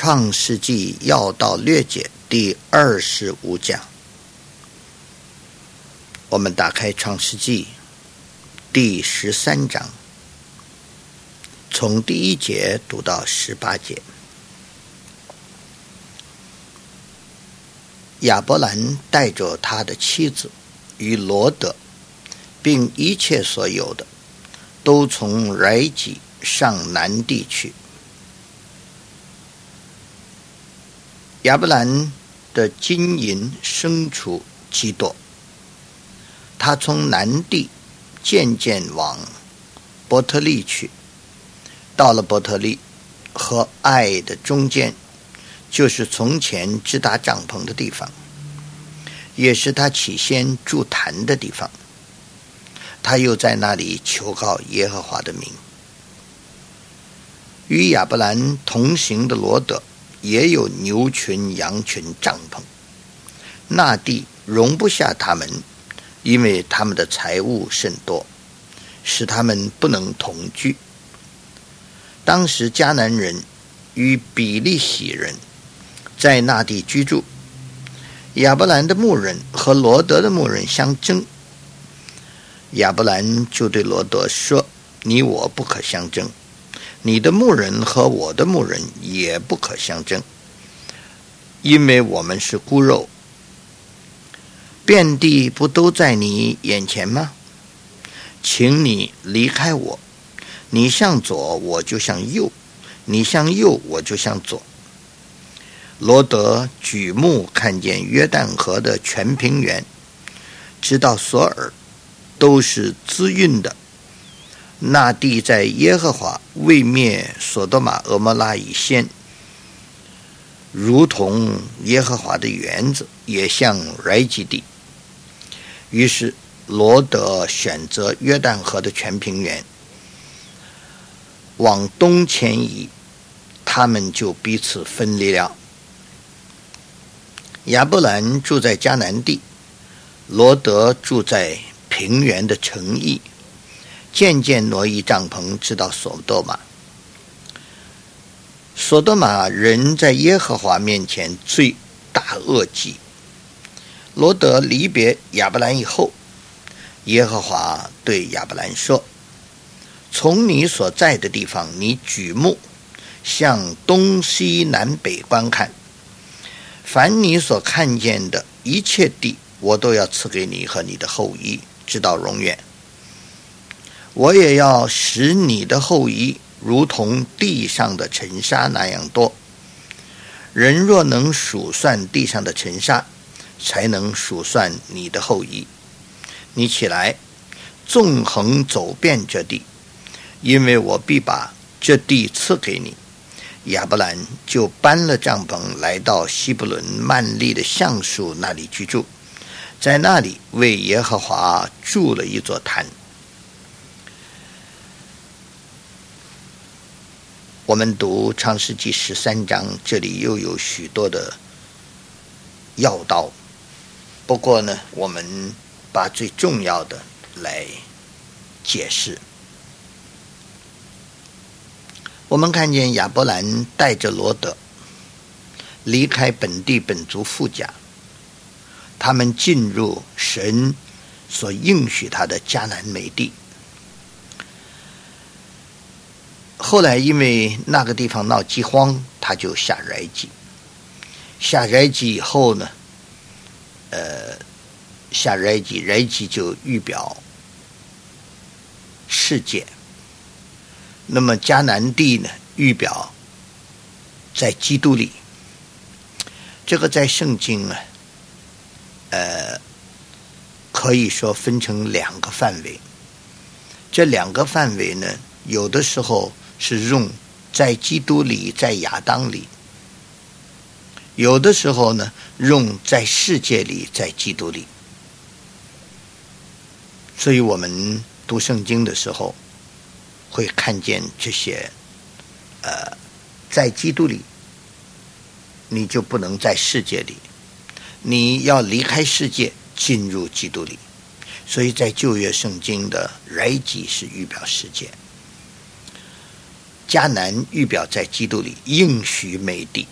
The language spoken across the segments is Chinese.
创世纪要道略解第25讲。我们打开创世纪第13章，从第1节读到18节。亚伯兰带着他的妻子与罗得，并一切所有的，都从来吉上南地去。亚伯兰的金银牲畜极多，他从南地渐渐往伯特利去，到了伯特利和爱的中间，就是从前支搭帐篷的地方，也是他起先筑坛的地方。他又在那里求告耶和华的名。与亚伯兰同行的罗得也有牛群、羊群、帐篷，那地容不下他们，因为他们的财物甚多，使他们不能同居。当时迦南人与比利洗人在那地居住，亚伯兰的牧人和罗得的牧人相争。亚伯兰就对罗得说：你我不可相争，你的牧人和我的牧人也不可相争，因为我们是孤肉。遍地不都在你眼前吗？请你离开我，你向左我就向右，你向右我就向左。罗得举目看见约旦河的全平原，直到索尔，都是滋润的。那地在耶和华未灭所多玛蛾摩拉以先，如同耶和华的园子，也像来吉地。于是罗得选择约旦河的全平原，往东迁移，他们就彼此分离了。亚伯兰住在迦南地，罗得住在平原的城邑，渐渐挪移帐篷，直到所多玛。所多玛人在耶和华面前罪大恶极。罗得离别亚伯兰以后，耶和华对亚伯兰说：从你所在的地方，你举目向东西南北观看，凡你所看见的一切地，我都要赐给你和你的后裔，直到永远。我也要使你的后裔如同地上的尘沙那样多。人若能数算地上的尘沙，才能数算你的后裔。你起来，纵横走遍这地，因为我必把这地赐给你。亚伯兰就搬了帐篷，来到希伯伦曼利的橡树那里居住，在那里为耶和华筑了一座坛。我们读创世纪13章，这里又有许多的要道，不过呢，我们把最重要的来解释。我们看见亚伯兰带着罗得离开本地本族父家，他们进入神所应许他的迦南美地。后来因为那个地方闹饥荒，他就下来吉。下来吉以后呢，下来吉就预表世界。那么迦南地呢，预表在基督里。这个在圣经啊，可以说分成两个范围。这两个范围呢，有的时候是用在基督里，在亚当里；有的时候呢，用在世界里，在基督里。所以我们读圣经的时候，会看见这些在基督里，你就不能在世界里，你要离开世界，进入基督里。所以在旧约圣经的来吉是预表世界， 迦南预表在基督里应许美地。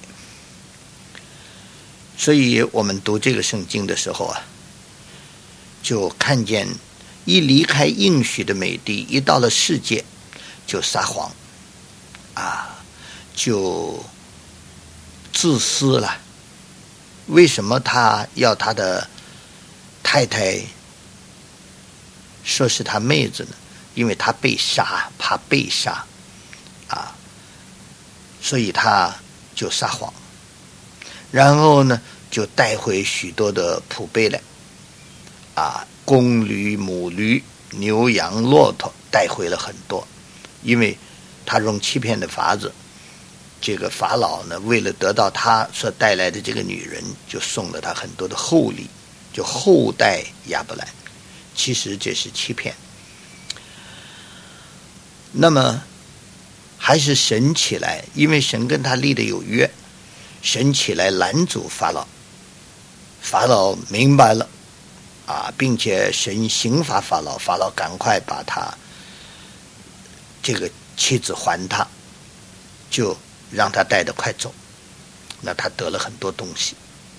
所以我们读这个圣经的时候啊，就看见一离开应许的美地，一到了世界就撒谎啊，就自私了。为什么他要他的太太说是他妹子呢？因为他被杀，怕被杀啊，所以他就撒谎。然后呢，就带回许多的仆婢来啊，公驴、母驴、牛羊、骆驼，带回了很多。因为他用欺骗的法子，这个法老呢，为了得到他所带来的这个女人，就送了他很多的厚礼，就厚待亚伯兰。其实这是欺骗。那么还是神起来，因为神跟他立的有约，神起来拦阻法老。法老明白了啊，并且神刑罚法老，法老赶快把他这个妻子还他，就让他带得快走。那他得了很多东西。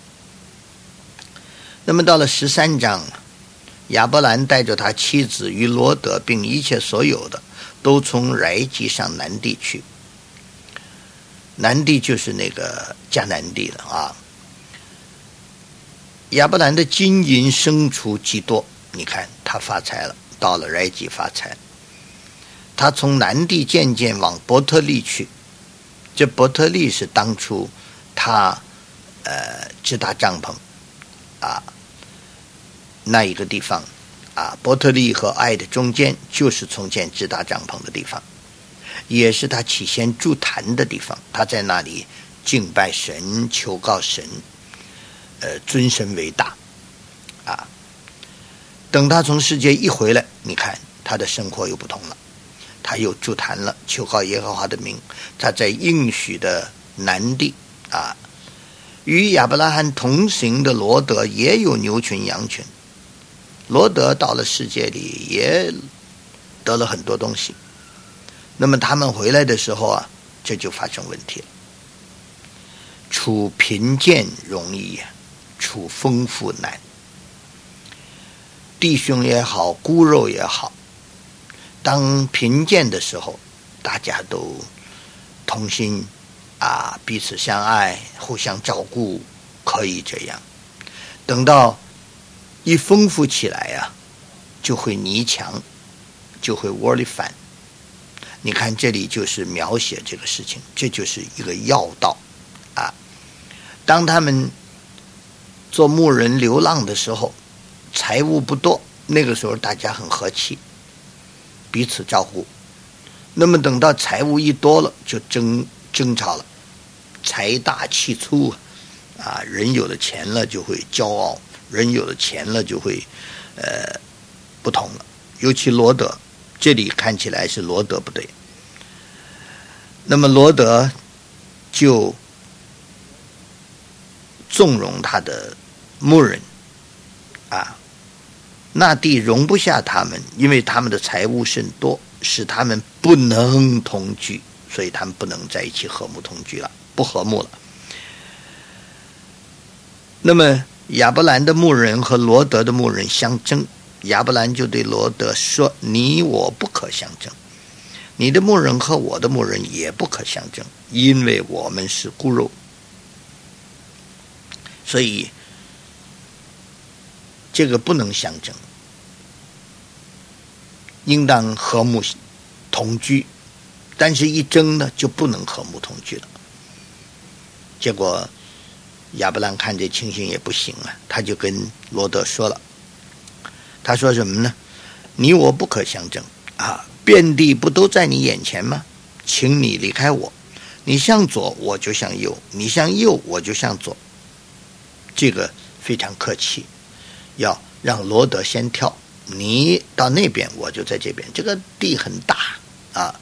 那么到了13章，亚伯兰带着他妻子与罗得并一切所有的，都从埃及上南地去。南地就是那个迦南地了啊。亚伯兰的金银牲畜极多，你看他发财了，到了埃及发财。他从南地渐渐往伯特利去，这伯特利是当初他支搭帐篷啊那一个地方啊，伯特利和爱的中间就是从前支搭帐篷的地方，也是他起先筑坛的地方。他在那里敬拜神，求告神，尊神为大啊。等他从世界一回来，你看他的生活又不同了，他又筑坛了，求告耶和华的名。他在应许的南地啊，与亚伯拉罕同行的罗得也有牛群羊群。罗得到了世界里也得了很多东西。那么他们回来的时候啊，这就发生问题了。处贫贱容易，处丰富难。弟兄也好，孤肉也好，当贫贱的时候，大家都同心啊，彼此相爱，互相照顾，可以这样。等到一丰富起来啊，就会泥墙，就会窝里反。你看这里就是描写这个事情，这就是一个要道啊。当他们做牧人流浪的时候，财物不多，那个时候大家很和气，彼此照顾。那么等到财物一多了，就争吵了，财大气粗啊，人有了钱了就会骄傲，人有了钱了就会不同了。尤其罗得，这里看起来是罗得不对。那么罗得就纵容他的牧人啊，那地容不下他们，因为他们的财物甚多，使他们不能同居，所以他们不能在一起和睦同居了，不和睦了。那么亚伯兰的牧人和罗得的牧人相争，亚伯兰就对罗得说：你我不可相争，你的牧人和我的牧人也不可相争，因为我们是孤肉，所以这个不能相争，应当和睦同居。但是一争呢，就不能和睦同居了。结果亚伯兰看这情形也不行啊，他就跟罗得说了，他说什么呢？你我不可相争啊，遍地不都在你眼前吗？请你离开我，你向左我就向右，你向右我就向左。这个非常客气，要让罗得先跳，你到那边我就在这边，这个地很大啊，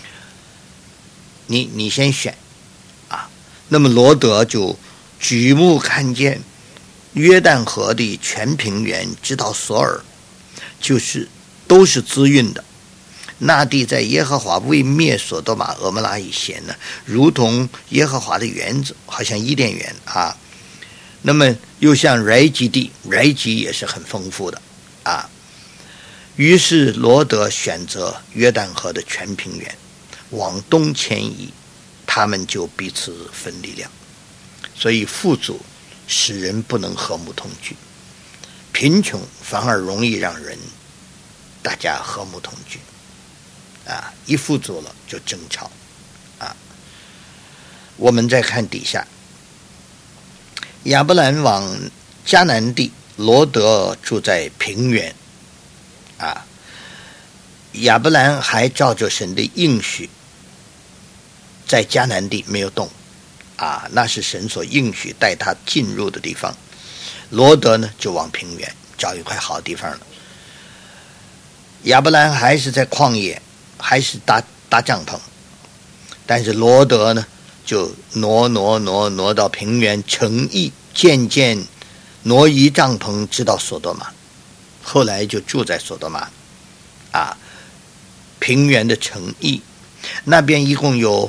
你先选啊。那么罗得就举目看见约旦河的全平原直到索尔，就是都是滋润的， 那地在耶和华未灭所多玛蛾摩拉以前呢，如同耶和华的园子，好像伊甸园啊。那么又像埃及地，埃及也是很丰富的啊。于是罗德选择约旦河的全平原往东迁移，他们就彼此分离了。所以富足使人不能和睦同居，贫穷反而容易让人大家和睦同居啊！一富足了就争吵啊！我们再看底下，亚伯兰往迦南地，罗德住在平原啊。亚伯兰还照着神的应许，在迦南地没有动啊，那是神所应许带他进入的地方。罗德呢就往平原找一块好地方了。亚伯兰还是在旷野，还是搭帐篷，但是罗德呢就挪到平原，诚意渐渐挪移帐篷，直到所多玛。后来就住在所多玛啊，平原的城邑，那边一共有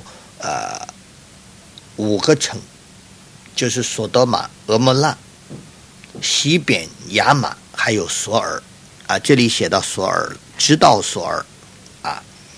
5个城，就是所多玛、蛾摩拉、西扁、亚玛，还有索尔啊。这里写到索尔，直到索尔啊。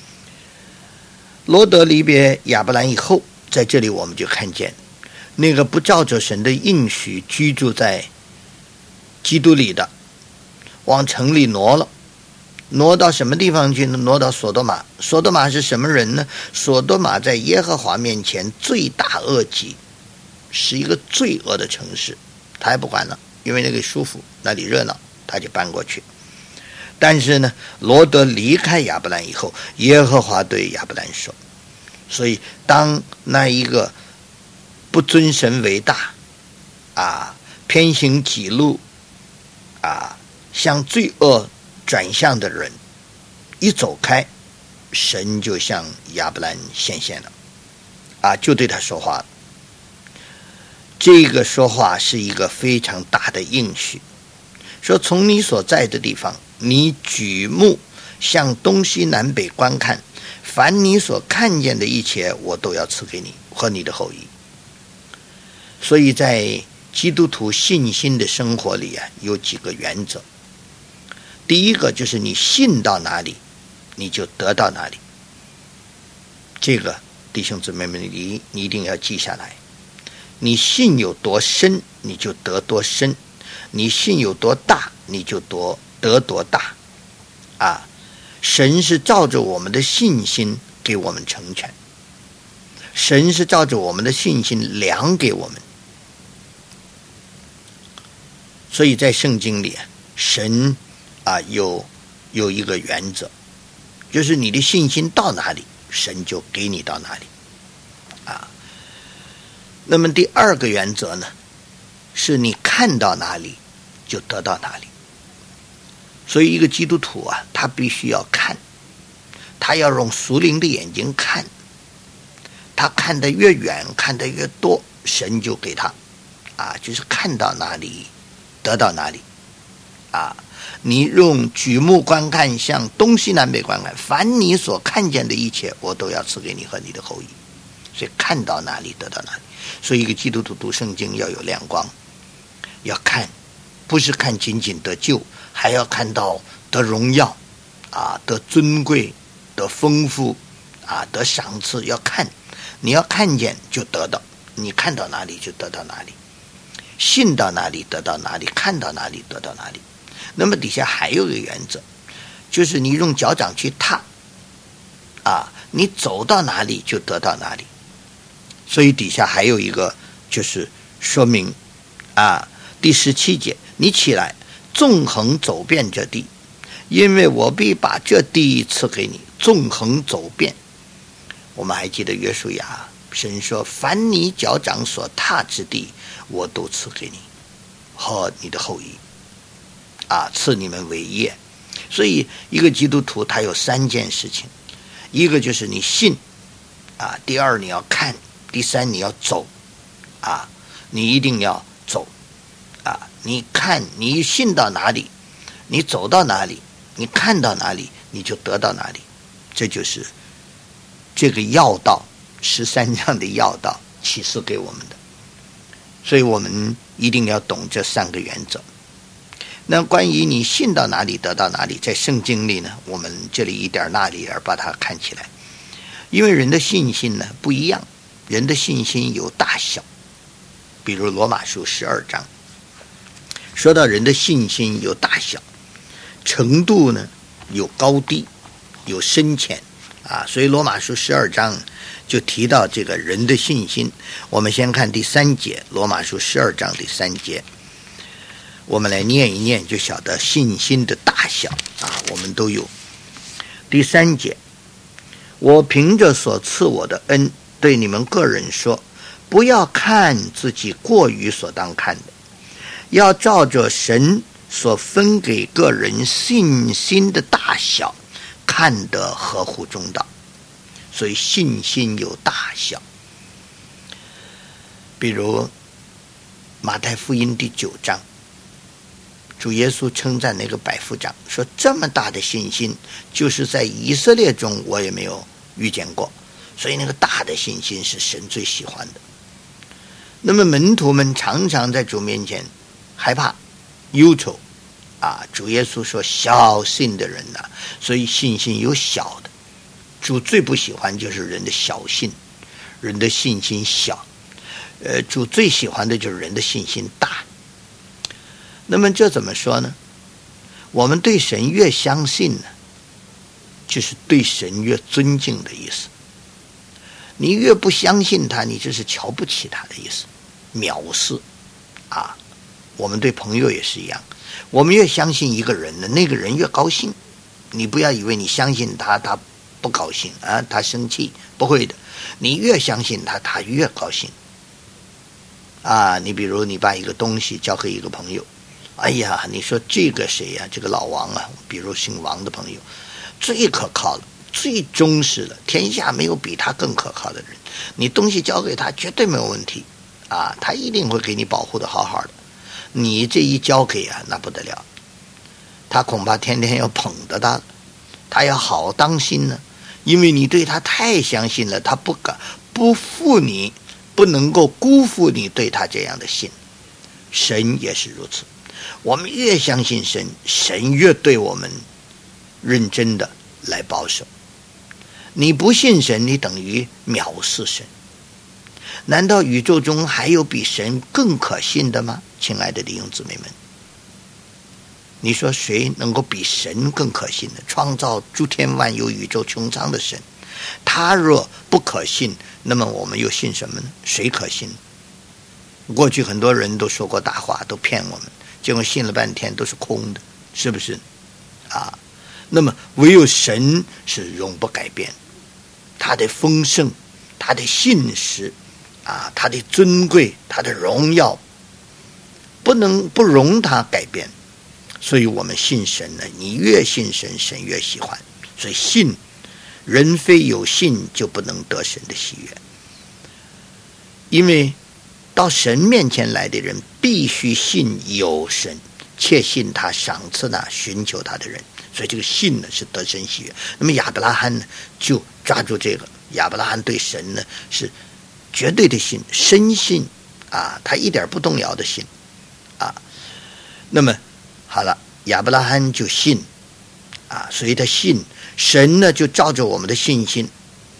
罗德离别亚伯兰以后，在这里我们就看见那个不照着神的应许居住在基督里的，往城里挪了。挪到什么地方去呢？挪到所多玛。所多玛是什么人呢？所多玛在耶和华面前罪大恶极，是一个罪恶的城市，他还不管了，因为那个舒服，那里热闹，他就搬过去。但是呢，罗德离开亚伯兰以后，耶和华对亚伯兰说，所以当那一个不尊神为大啊，偏行己路啊，向罪恶转向的人一走开，神就向亚伯兰显现了啊，就对他说话了。这个说话是一个非常大的应许，说从你所在的地方，你举目向东西南北观看，凡你所看见的一切，我都要赐给你和你的后裔。所以在基督徒信心的生活里啊，有几个原则。第一个就是你信到哪里，你就得到哪里。这个弟兄姊妹们，你一定要记下来。你信有多深，你就得多深；你信有多大，你就得多大。啊，神是照着我们的信心给我们成全，神是照着我们的信心量给我们。所以在圣经里，神有一个原则，就是你的信心到哪里，神就给你到哪里啊。那么第二个原则呢，是你看到哪里就得到哪里。所以一个基督徒啊，他必须要看，他要用属灵的眼睛看，他看得越远，看得越多，神就给他就是看到哪里得到哪里啊。你用举目观看，向东西南北观看，凡你所看见的一切，我都要赐给你和你的后裔。所以看到哪里得到哪里。所以一个基督徒读圣经要有亮光，要看，不是看仅仅得救，还要看到得荣耀得尊贵，得丰富得赏赐。要看，你要看见就得到，你看到哪里就得到哪里，信到哪里得到哪里，看到哪里得到哪里。那么底下还有一个原则，就是你用脚掌去踏你走到哪里就得到哪里。所以底下还有一个就是说明第17节，你起来纵横走遍这地，因为我必把这地赐给你。纵横走遍，我们还记得约书亚，神说凡你脚掌所踏之地，我都赐给你和你的后裔赐你们为业。所以一个基督徒他有3件事情，一个就是你信第二你要看，第三你要走你一定要走你看，你信到哪里，你走到哪里，你看到哪里，你就得到哪里这就是这个要道13章的要道启示给我们的。所以我们一定要懂这3个原则。那关于你信到哪里得到哪里，在圣经里呢，我们这里一点那里一点把它看起来。因为人的信心呢不一样，人的信心有大小。比如罗马书12章说到人的信心有大小，程度呢有高低，有深浅啊。所以罗马书12章就提到这个人的信心。我们先看第3节，罗马书12章第3节，我们来念一念，就晓得信心的大小啊，我们都有。第3节，我凭着所赐我的恩，对你们个人说，不要看自己过于所当看的，要照着神所分给个人信心的大小，看得合乎中道。所以信心有大小。比如马太福音第9章，主耶稣称赞那个百夫长，说这么大的信心，就是在以色列中我也没有遇见过。所以那个大的信心是神最喜欢的。那么门徒们常常在主面前害怕忧愁啊，主耶稣说小信的人啊，所以信心有小的。主最不喜欢就是人的小信，人的信心小。主最喜欢的就是人的信心大。那么这怎么说呢？我们对神越相信呢，就是对神越尊敬的意思。你越不相信他，你就是瞧不起他的意思，藐视啊。我们对朋友也是一样，我们越相信一个人呢，那个人越高兴。你不要以为你相信他，他不高兴啊，他生气，不会的。你越相信他，他越高兴啊。你比如你把一个东西交给一个朋友，哎呀，你说这个谁呀，这个老王啊，比如姓王的朋友，最可靠了，最忠实了，天下没有比他更可靠的人。你东西交给他绝对没有问题啊，他一定会给你保护的好好的。你这一交给啊，那不得了，他恐怕天天要捧着他，他要好当心呢，因为你对他太相信了，他不负你，不能够辜负你对他这样的信。神也是如此，我们越相信神，神越对我们认真的来保守。你不信神，你等于藐视神。难道宇宙中还有比神更可信的吗？亲爱的弟兄姊妹们，你说谁能够比神更可信的？创造诸天万有宇宙穹苍的神，他若不可信，那么我们又信什么呢？谁可信？过去很多人都说过大话，都骗我们，结果信了半天都是空的，是不是啊？那么唯有神是永不改变，他的丰盛，他的信实啊，他的尊贵，他的荣耀，不容他改变。所以我们信神呢，你越信神，神越喜欢。所以信，人非有信就不能得神的喜悦。因为到神面前来的人必须信有神，切信他赏赐那寻求他的人。所以这个信呢是得神喜悦。那么亚伯拉罕呢就抓住这个，亚伯拉罕对神呢是绝对的信，深信啊，他一点不动摇的信啊。那么好了，亚伯拉罕就信啊，所以他信神呢，就照着我们的信心。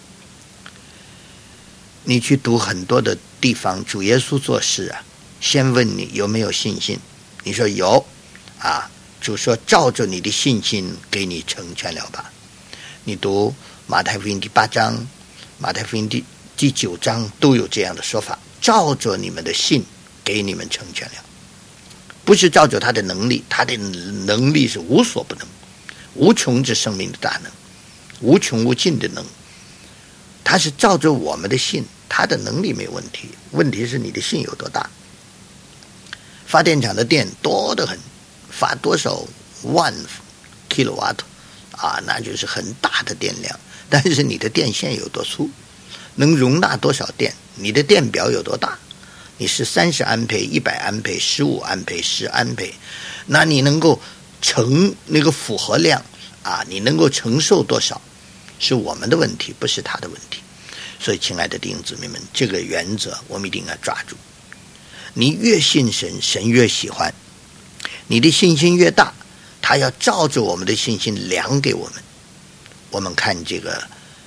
你去读很多的地方，主耶稣做事啊，先问你有没有信心，你说有啊，主说照着你的信心给你成全了吧。你读马太福音第8章，马太福音第9章都有这样的说法，照着你们的信给你们成全了。不是照着他的能力，他的能力是无所不能，无穷之生命的大能，无穷无尽的能。他是照着我们的信，他的能力没问题，问题是你的信有多大。发电厂的电多得很，发多少万 kilowatt 啊，那就是很大的电量。但是你的电线有多粗，能容纳多少电，你的电表有多大，你是30安培、100安培、15安培、10安培，那你能够那个负荷量啊，你能够承受多少是我们的问题，不是他的问题。所以亲爱的弟兄姊妹们，这个原则我们一定要抓住。你越信神，神越喜欢你，的信心越大，他要照着我们的信心量给我们。我们看这个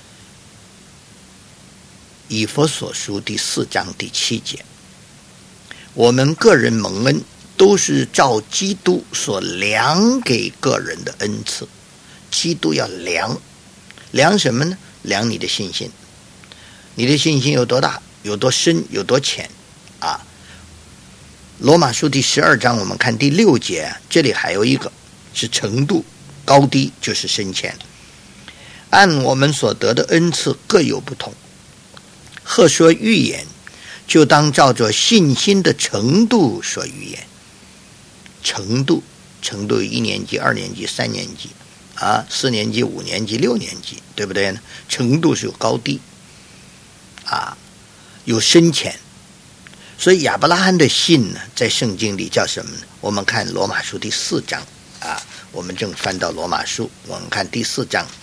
以弗所书第4章第7节，我们个人蒙恩都是照基督所量给个人的恩赐。基督要量什么呢？量你的信心。你的信心有多大，有多深，有多浅啊？罗马书第12章我们看第6节，这里还有一个是程度，高低就是深浅。按我们所得的恩赐各有不同，或说预言，就当照着信心的程度说预言。程度有1年级、2年级、3年级啊，4年级、5年级、6年级，对不对呢？程度是有高低啊，有深浅。所以亚伯拉罕的信呢，在圣经里叫什么呢？我们看罗马书第4章啊，我们正翻到罗马书，我们看第4章，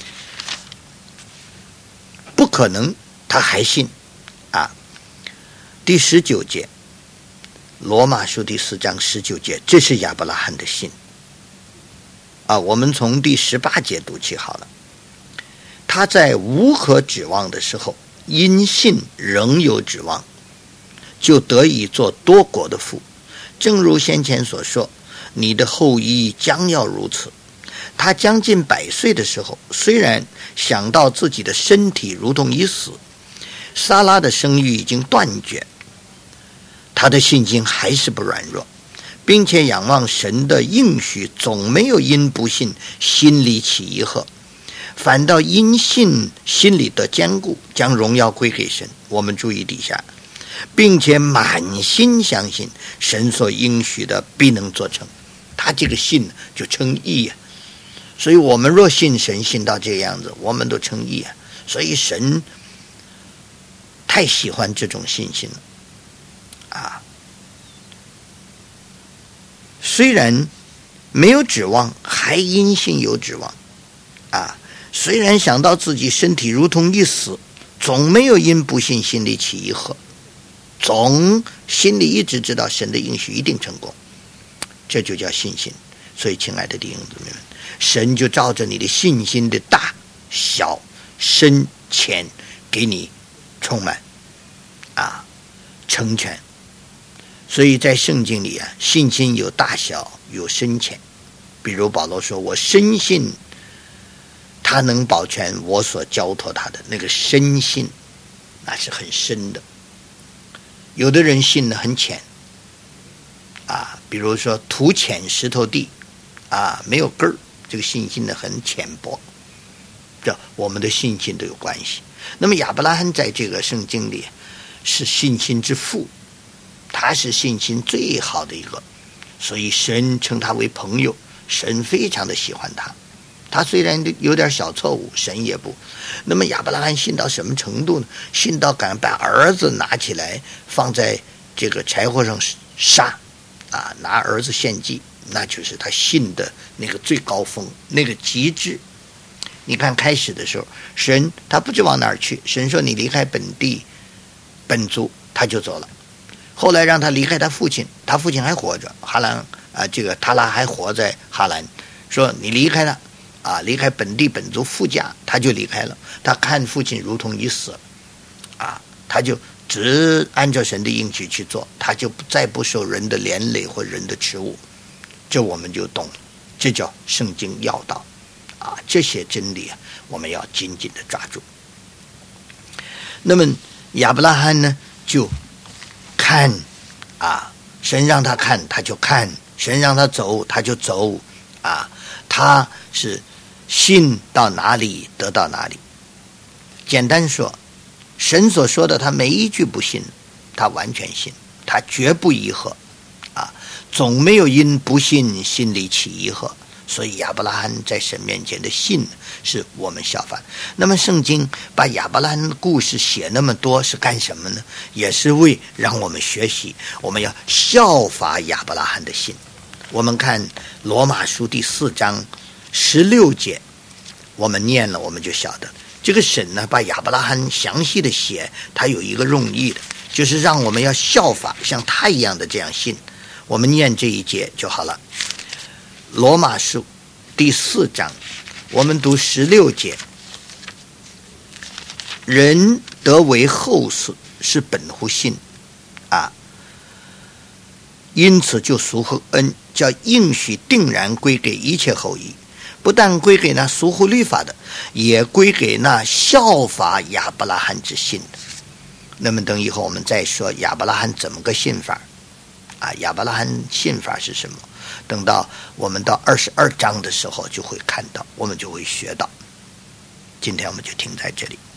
不可能他还信啊。第19节，罗马书第4章19节，这是亚伯拉罕的信啊。我们从第18节读起好了。他在无可指望的时候，因信仍有指望，就得以做多国的父。正如先前所说，你的后裔将要如此。他将近100岁的时候，虽然想到自己的身体如同已死，撒拉的生育已经断绝，他的信心还是不软弱，并且仰望神的应许，总没有因不信心里起疑惑，反倒因信心里得坚固，将荣耀归给神。我们注意底下，并且满心相信神所应许的必能做成。他这个信就称义啊。所以我们若信神信到这样子，我们都称义啊。所以神太喜欢这种信心了啊。虽然没有指望，还因信有指望啊。虽然想到自己身体如同已死，总没有因不信心里起疑惑，总心里一直知道神的应许一定成功，这就叫信心。所以亲爱的弟兄姊妹们，神就照着你的信心的大小深浅给你充满啊，成全。所以在圣经里啊，信心有大小有深浅。比如保罗说，我深信他能保全我所交托他的。那个深信那是很深的。有的人信得很浅啊，比如说土浅石头地啊，没有根儿，这个信心呢很浅薄，这我们的信心都有关系。那么亚伯拉罕在这个圣经里是信心之父，他是信心最好的一个，所以神称他为朋友，神非常的喜欢他。他虽然有点小错误，神也不。那么亚伯拉罕信到什么程度呢？信到敢把儿子拿起来放在这个柴火上杀啊，拿儿子献祭，那就是他信的那个最高峰，那个极致。你看开始的时候，神他不知往哪儿去，神说你离开本地本族，他就走了。后来让他离开他父亲，他父亲还活着，哈兰啊，这个塔拉还活在哈兰，说你离开他啊，离开本地本族父家，他就离开了。他看父亲如同已死啊，他就只按照神的应许去做，他就再不受人的连累或人的耻辱。这我们就懂了，这叫圣经要道啊！这些真理啊，我们要紧紧的抓住。那么亚伯拉罕呢，就看啊，神让他看他就看，神让他走他就走啊，他是信到哪里得到哪里。简单说，神所说的他每一句不信，他完全信，他绝不疑惑啊，总没有因不信心里起疑惑。所以亚伯拉罕在神面前的信是我们效法。那么圣经把亚伯拉罕的故事写那么多是干什么呢？也是为让我们学习，我们要效法亚伯拉罕的信。我们看罗马书第4章16节我们念了，我们就晓得这个神呢，把亚伯拉罕详细的写，他有一个用意的，就是让我们要效法像他一样的这样信。我们念这一节就好了。罗马书第4章，我们读16节。人得为后嗣，是本乎信啊，因此就赎乎恩，叫应许定然归给一切后裔，不但归给那属乎律法的，也归给那效法亚伯拉罕之信的。那么等以后我们再说亚伯拉罕怎么个信法啊？亚伯拉罕信法是什么？等到我们到22章的时候就会看到，我们就会学到。今天我们就停在这里。